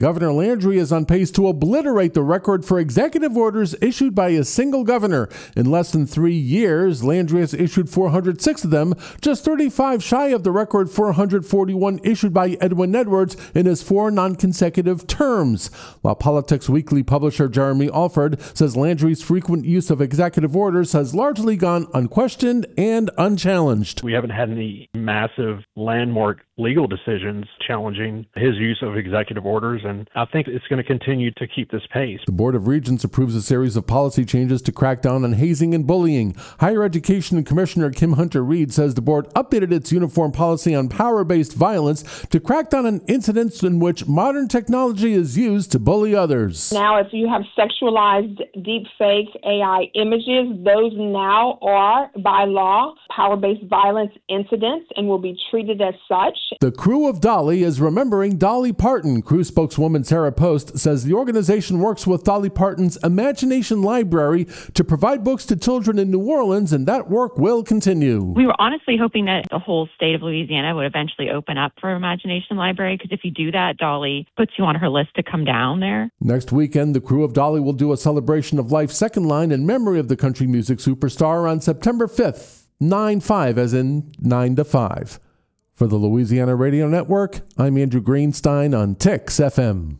Governor Landry is on pace to obliterate the record for executive orders issued by a single governor. In less than 3 years, Landry has issued 406 of them, just 35 shy of the record 441 issued by Edwin Edwards in his 4 non-consecutive terms. While Politics Weekly publisher Jeremy Alford says Landry's frequent use of executive orders has largely gone unquestioned and unchallenged. We haven't had any massive landmark legal decisions challenging his use of executive orders, and I think it's going to continue to keep this pace. The Board of Regents approves a series of policy changes to crack down on hazing and bullying. Higher Education Commissioner Kim Hunter-Reid says the board updated its uniform policy on power-based violence to crack down on incidents in which modern technology is used to bully others. Now, if you have sexualized deep fake AI images, those now are, by law, power-based violence incidents and will be treated as such. The crew of Dolly is remembering Dolly Parton. Crew spokeswoman Sarah Post says the organization works with Dolly Parton's Imagination Library to provide books to children in New Orleans, and that work will continue. We were honestly hoping that the whole state of Louisiana would eventually open up for Imagination Library, because if you do that, Dolly puts you on her list to come down there. Next weekend, the crew of Dolly will do a celebration of life's second line in memory of the country music superstar on September 5th, 9/5 as in 9 to 5. For the Louisiana Radio Network, I'm Andrew Greenstein on TIX FM.